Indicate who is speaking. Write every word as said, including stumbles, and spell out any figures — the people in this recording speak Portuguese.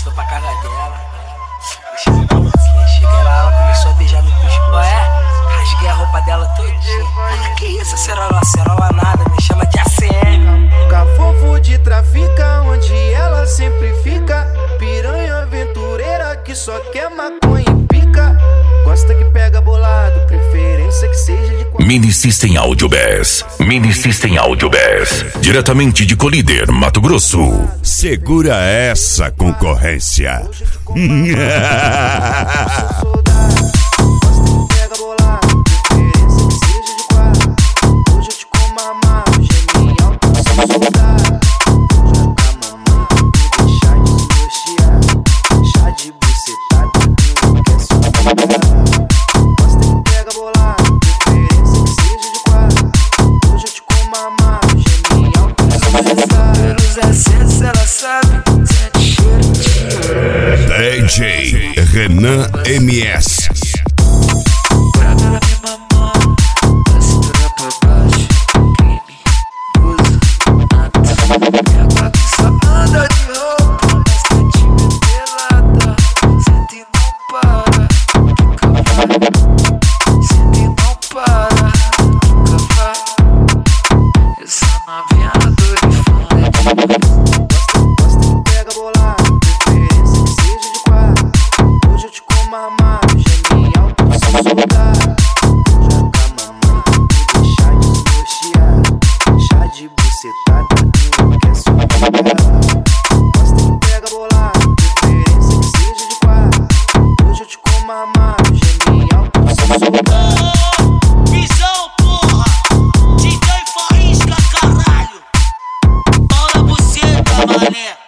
Speaker 1: gostou pra casa dela. Cheguei lá, ela começou a beijar no pescoço. É, rasguei a roupa dela todinha. Ela, que isso, acerola, acerola nada, me chama de A C M.
Speaker 2: Cafofo de trafica, onde ela sempre fica. Piranha aventureira que só quer maconha e pica. Gosta que pega bolado, preferência que seja de qualquer...
Speaker 3: Mini System Audio Bass. Mini System Audio Bass. Diretamente de Colíder, Mato Grosso.
Speaker 4: Segura essa concorrência. D J Renan M S.
Speaker 5: Visão, porra! D J Faísca, caralho! Fala buceta, mané!